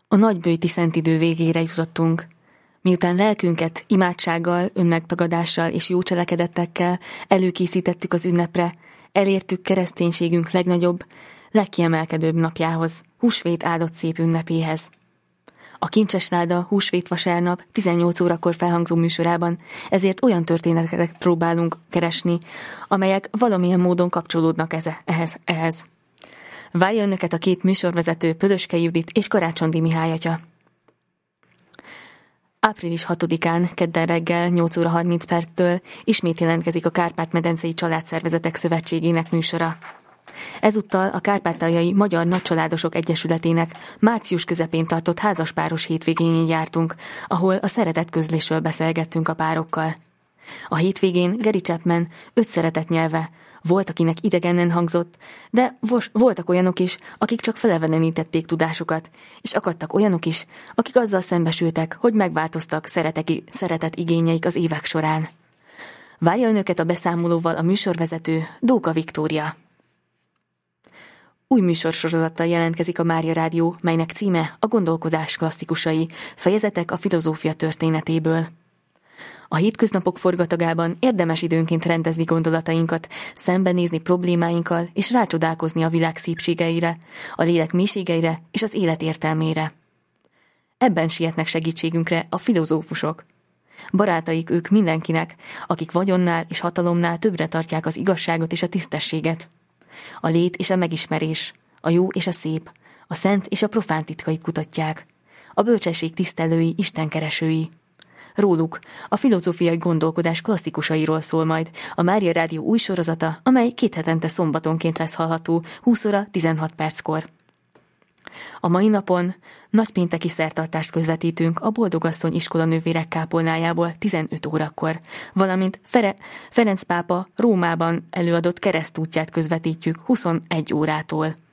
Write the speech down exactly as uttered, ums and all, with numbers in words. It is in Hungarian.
A nagybőjti szentidő végére jutottunk. Miután lelkünket imádsággal, önmegtagadással és jó cselekedettekkel előkészítettük az ünnepre, elértük kereszténységünk legnagyobb, legkiemelkedőbb napjához, húsvét áldott szép ünnepéhez. A Kincses Láda húsvét vasárnap tizennyolc órakor felhangzó műsorában ezért olyan történeteket próbálunk keresni, amelyek valamilyen módon kapcsolódnak eze, ehhez, ehhez. Várja önöket a két műsorvezető, Pödöske Judit és Karácsondi Mihály atya. április hatodikán, kedden reggel nyolc óra harminc perctől ismét jelentkezik a Kárpát-medencei Családszervezetek Szövetségének műsora. Ezúttal a Kárpátaljai Magyar Nagycsaládosok Egyesületének március közepén tartott házaspáros hétvégén jártunk, ahol a szeretet közlésről beszélgettünk a párokkal. A hétvégén Gary Chapman öt szeretet nyelve, volt, akinek idegennen hangzott, de voltak olyanok is, akik csak felevenenítették tudásukat, és akadtak olyanok is, akik azzal szembesültek, hogy megváltoztak szereteki, szeretet igényeik az évek során. Várja önöket a beszámolóval a műsorvezető Dóka Viktória. Új műsorsorozattal jelentkezik a Mária Rádió, melynek címe a gondolkodás klasszikusai, fejezetek a filozófia történetéből. A hétköznapok forgatagában érdemes időnként rendezni gondolatainkat, szembenézni problémáinkkal és rácsodálkozni a világ szépségeire, a lélek mélységeire és az élet értelmére. Ebben sietnek segítségünkre a filozófusok. Barátaik ők mindenkinek, akik vagyonnál és hatalomnál többre tartják az igazságot és a tisztességet. A lét és a megismerés, a jó és a szép, a szent és a profán titkait kutatják. A bölcsesség tisztelői, istenkeresői. Róluk a filozófiai gondolkodás klasszikusairól szól majd a Mária Rádió új sorozata, amely két hetente szombatonként lesz hallható húsz óra tizenhat perckor. A mai napon nagypénteki szertartást közvetítünk a Boldogasszony iskolanővérek kápolnájából tizenöt órakor, valamint Fere- Ferenc pápa Rómában előadott keresztútját közvetítjük huszonegy órától.